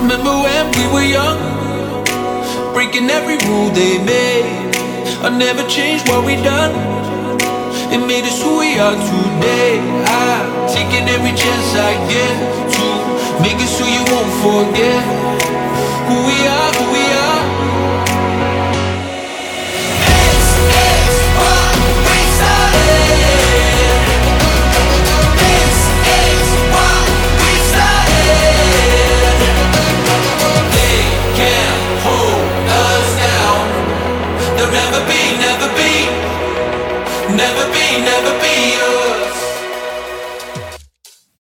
Remember when we were young, breaking every rule they made. I never changed what we done. It made us who we are today. I'm taking every chance I get to make it so you won't forget who we are, who we are.